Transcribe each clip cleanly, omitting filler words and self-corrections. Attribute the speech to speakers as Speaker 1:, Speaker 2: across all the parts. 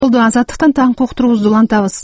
Speaker 1: Азаттыктан таңкы уктуруубузду улантабыз.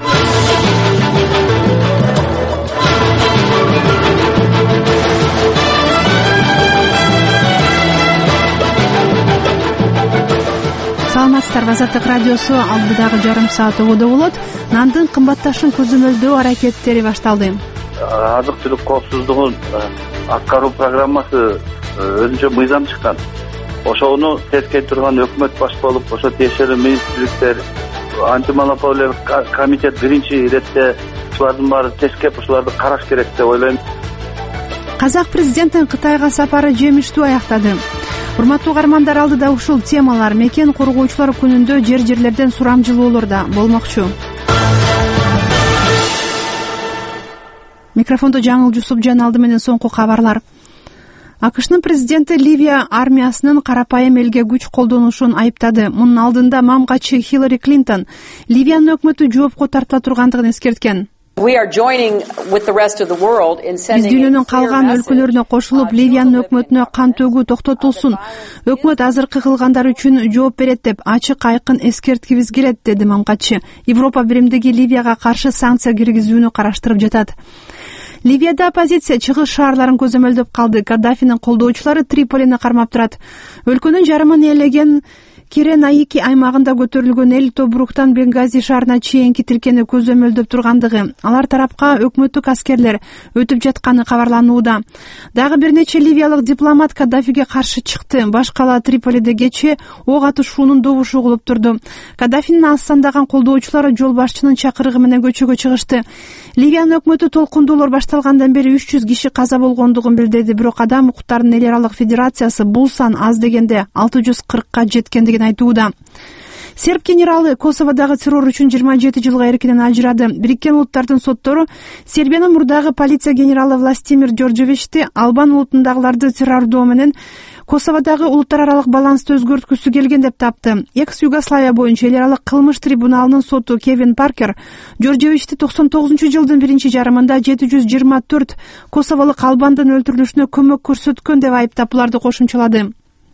Speaker 1: Саламатсыздарбы, Азаттык радиосу алдыдагы жарым саат ободо болот. Нандын кымбатташын көзөмөлдөө аракеттери башталды.
Speaker 2: Азык-түлүк коопсуздугун аткаруу программасы өзүнчө мыйзам чыккан. Ошону тескей турган өкмөт баш болуп, ошо тиешелүү министрликтер, антимонополиялык комитет биринчи иретте ушулардын баары тескеп ушуларды караш керек деп ойлойм.
Speaker 1: Казак президентин Кытайга сапары жемиштүү аяктады. Урматтуу каармандар, алдыда ушул темалар мекен коргоочулар күнүндө жерлерден сурамжылоолор да болмокчу. Микрофондо Жаңыл Жусуп жана алды менен соңку кабарлар. АКШнын президенти Ливия армиясынын карапайым элге күч колдонушун айыптады. Мунун алдында мамгачы Хиллари Клинтон Ливиянын өкмөтү жоопко тарта тургандыгын эскерткен. Биз дүйнөнүн калган өлкөлөрүнө кошулуп, Ливиянын өкмөтүнө кан төгүү токтотулсун. Өкмөт азыркы кылгандар үчүн жооп берет деп ачык айкын эскерткибиз келет, деди мамгачы. Европа биримдиги Ливияга каршы санкция киргизүүнү караштырып жатат. Ливияда оппозиция чыгыш шаарларын көзөмөлдөп калды. Каддафинин колдоочулары Триполини кармап турат. Өлкөнүн жарымын ээлеген Киренаики аймагында көтөрүлгөн эл Тобруктан Бенгази шаарына чейинки тилкени көзөмөлдөп тургандыгы, алар тарапка өкмөттүк аскерлер өтүп жатканы кабарланууда. Дагы бир нече ливиялык дипломат Каддафиге каршы чыкты. Баш кала Триполиде кечээ ок атышуунун добушу угулуп турду. Каддафинин аз сандаган колдоочулары жол башчынын чакырыгы менен көчөгө чыгышты. Ливиянын өкмөтү толкундоолор башталгандан бери 300 киши каза болгондугун билдирди. Бирок Адам укуктарынын эл аралык федерациясы бул сан аз дегенде 640ка жеткендигин айтууда. Серб генералы Косоводагы террор үчүн 27 жылга эркинен ажырады. Бириккен улуттардын соттору Сербиянын мурдагы полиция генералы Властимир Дьорджевичти Албан улутундагыларды террордоо менен Косоводагы улуттар аралык балансты өзгөрткүсү келген деп тапты. Экс-Югославия боюнча эл аралык кылмыш трибуналынын соту Кевин Паркер Дьорджевичти 99-жылдын биринчи жарымында 724 косоволук албандын өлтүрүлүшүнө көмөк көрсөткөн деп айыптап буларды кошумчалады.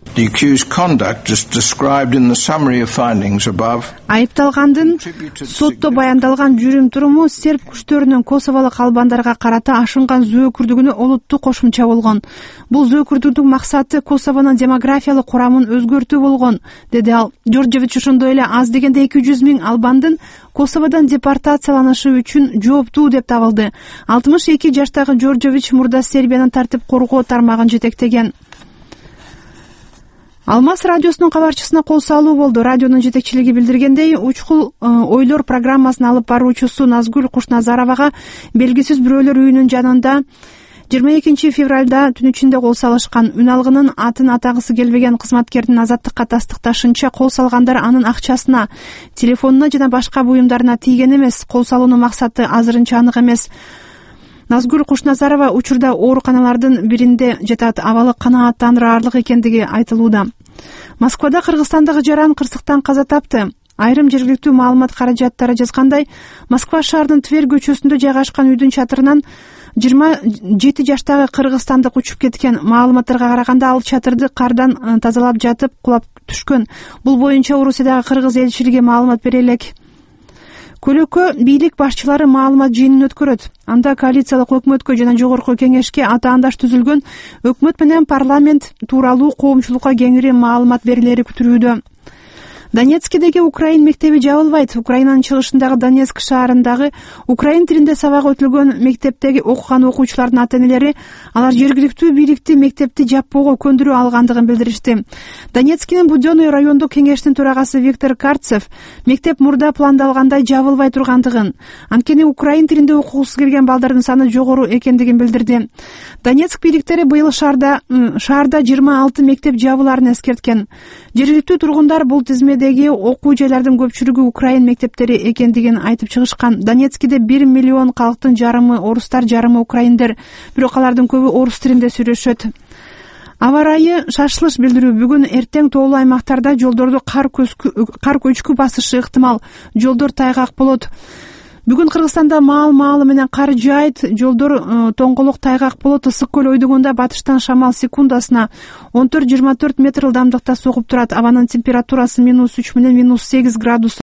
Speaker 1: Айыпталгандын сотто баяндалган жүрүм-туруму серб күчтөрүнүн косоволук албандарга карата ашынган зөөкүрдүгүнө олуттуу кошумча болгон. Бул зөөкүрдүктүн максаты Косовонун демографиялык курамын өзгөртүү болгон, деди ал. Дьорджевич ошондой эле аз дегенде 200 миң албандын Косоводон депортацияланышы үчүн жооптуу деп табылды. 62 жаштагы Дьорджевич мурда Сербиянын тартип коргоо тармагын жетектеген. Алмаз радиосунун кабарчысына кол салуу болду. Радионун жетекчилиги билдиргендей, Учкул ойлор программасын алып баруучусу Назгүл Кушназаровага белгисиз бирөөлөр үйүнүн жанында 22 февралда түн ичинде кол салышкан. Үн алгынын атын атагысы келбеген кызматкердин азаттыкка тастыкташынча, кол салгандар анын акчасына, телефонуна жана башка буюмдарына тийген эмес. Кол салуунун максаты азырынча анык эмес. Назгүл Кушназарова учурда ооруканалардын биринде жатат. Абалы канааттандырарлык экендиги айтылууда. Москвада Кыргызстандагы жаран кырсыктан каза тапты. Айрым жергиликтүү маалымат каражаттары жазгандай, Москва шаарынын Тверь көчөсүндө жайгашкан үйдүн чатырынан 27 жаштагы кыргызстандык учуп кеткен. Маалыматтарга караганда, ал чатырды кардан тазалап жатып кулап түшкөн. Бул боюнча Орусиядагы кыргыз элчилиги маалымат бере элек. Көлөкө бийлик башчылары маалымат жыйынын өткөрөт. Анда коалициялык өкмөткө жана жогорку кеңешке атаандаш түзүлгөн өкмөт менен парламент тууралуу коомчулукка кеңири маалымат берилери күтүлүүдө. Донецкидеги Украин мектеби жабылбайт. Украинанын чыгышындагы Донецк шаарындагы украин тилинде сабак өтүлгөн мектептеги окуган окуучулардын ата-энелери алар жергиликтүү бийликти мектепти жаппоого көндүрүү алгандыгын билдиришти. Донецкинин Будённый райондук кеңештин төрагасы Виктор Карцев мектеп мурда пландалгандай жабылбай тургандыгын, анткени украин тилинде окугусу келген балдардын саны жогору экендигин билдирди. Донецк бийликтери быйыл шаарда 26 мектеп жабыларын эскерткен. Жергиликтүү тургундар бул тизмедеги окуу жайлардын көпчүлүгү украин мектептери экендигин айтып чыгышкан. Донецкиде 1 миллион калктын жарымы орустар, жарымы украиндер, бирок алардын көбү орус тилинде сүйлөшөт. Аба ырайы шашылыш билдирүү. Бүгүн эртең тоолуу аймактарда жолдорду кар көчкү басышы ыктымал. Жолдор тайгак болот. Бүгүн Кыргызстанда маал-маалы менен кар жаайт, жолдор тоңголук тайгак болот. Ысык көл ойдугунда батыштан шамал секундасына 14-24 метр ылдамдыкта согуп турат. Абанын температурасы -3 менен -8 градус